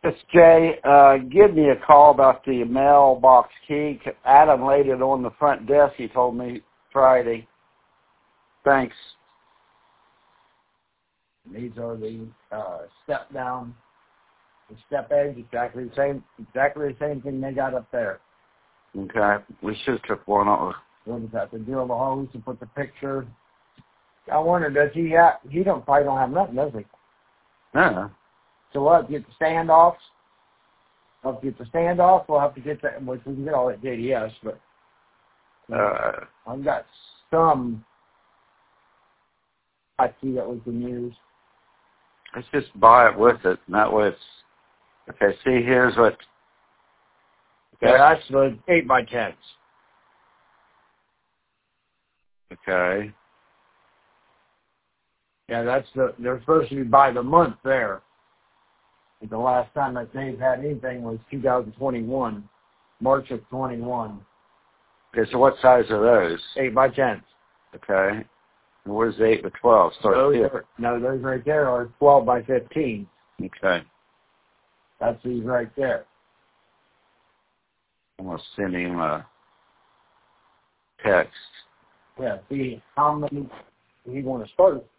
It's Jay. Give me a call about the mailbox key. Adam laid it on the front desk, he told me Friday. Thanks. These are the step down, the step edge, exactly the same thing they got up there. Okay. We should have took one off. What is that? The drill the hose to put the picture. I wonder, does he probably don't have nothing, does he? No. So we'll have to get the standoffs. We'll have to get the standoff. We'll have to get that, which we can get all at JDS, but I've got some I see that we can use. Let's just buy it with it, and that way it's... Okay, see, here's what... Okay, that's the 8x10s. Okay. Yeah, they're supposed to be by the month there. And the last time that they've had anything was 2021, March of 21. Okay, so what size are those? 8x10s. Okay. And where's the 8x12? Those right there are 12x15. Okay. That's these right there. I'm going to send him a text. Yeah, see how many you want to start